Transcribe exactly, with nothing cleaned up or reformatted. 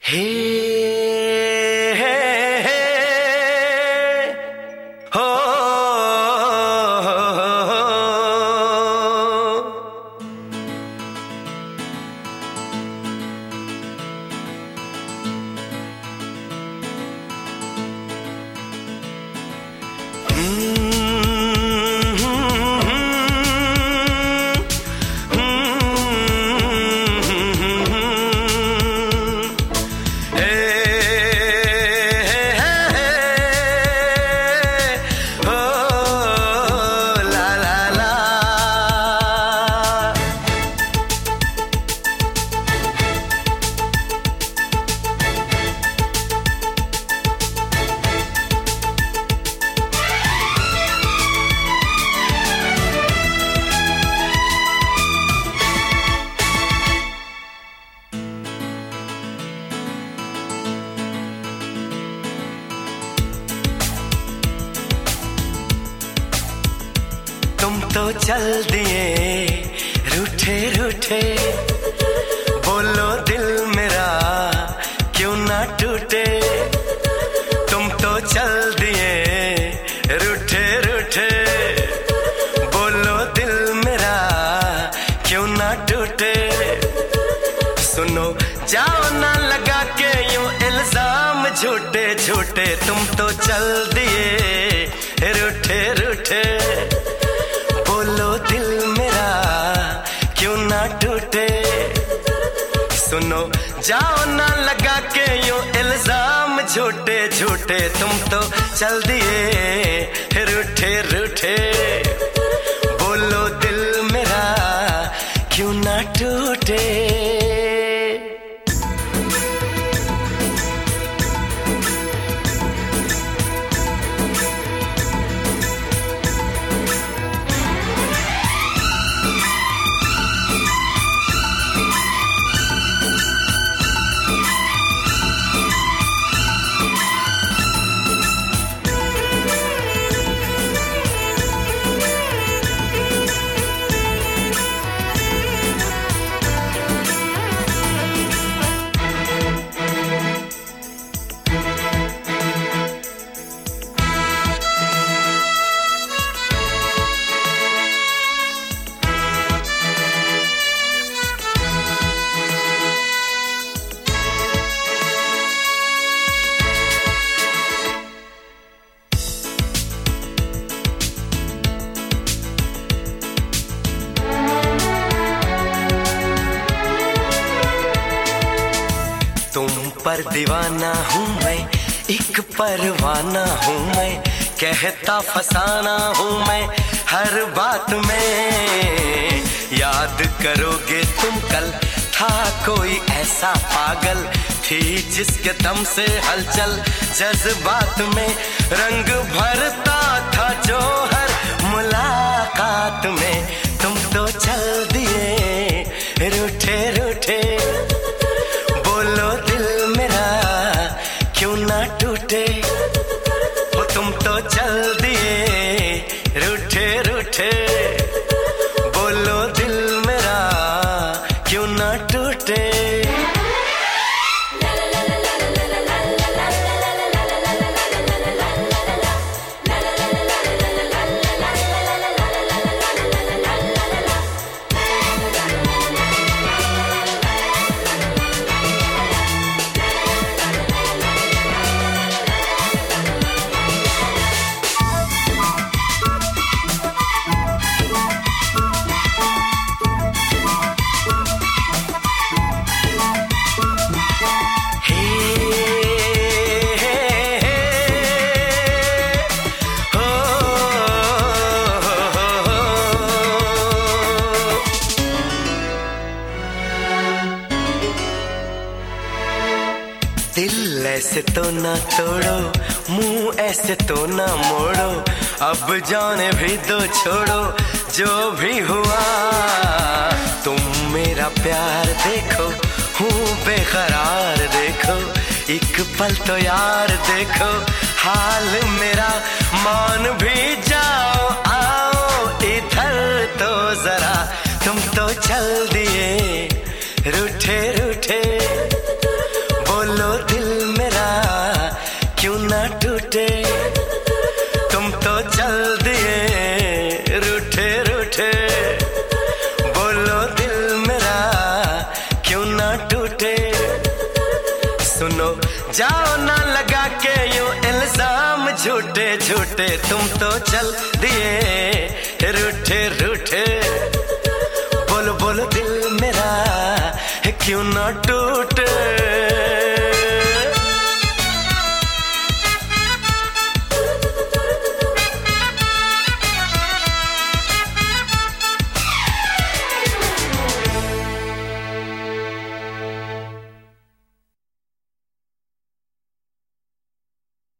हे हे हे हो तुम तो चल दिए रूठे रूठे, बोलो दिल मेरा क्यों ना टूटे। तुम तो चल दिए रूठे रूठे, बोलो दिल मेरा क्यों ना टूटे। सुनो जाओ ना लगा के यूं इल्जाम झूठे झूठे, तुम तो चल दिए रूठे रूठे, बोलो दिल मेरा क्यों ना टूटे। सुनो जाओ ना लगा के यूं इल्जाम झूठे झूठे, तुम तो चल दिए रूठे रूठे, बोलो दिल मेरा क्यों ना टूटे। तुम पर दीवाना हूँ मैं, एक परवाना हूँ मैं, कहता फसाना हूँ मैं हर बात में। याद करोगे तुम कल था कोई ऐसा पागल, थी जिसके दम से हलचल जज्बात में, रंग भरता था जो हर मुलाकात में। तुम तो चल दिए रूठे रूठे, बोलो दिल मेरा क्यों ना टूटे। वो तुम तो चल दिए रूठे रूठे, बोलो दिल मेरा क्यों ना टूटे। दिल ऐसे तो ना तोड़ो, मुंह ऐसे तो ना मोड़ो, अब जाने भी दो छोड़ो जो भी हुआ। तुम मेरा प्यार देखो, हूँ बेकरार देखो, एक पल तो यार देखो हाल मेरा। मान भी जाओ आओ इधर तो जरा, तुम तो चल दिए रूठे रूठे, बोल बोलो दिल मेरा क्यों ना टूटे, तुम तो चल दिए रूठे रूठे। बोलो दिल मेरा क्यों ना टूटे, सुनो जाओ ना लगा के यूं इल्जाम झूठे झूठे, तुम तो चल दिए रूठे रूठे।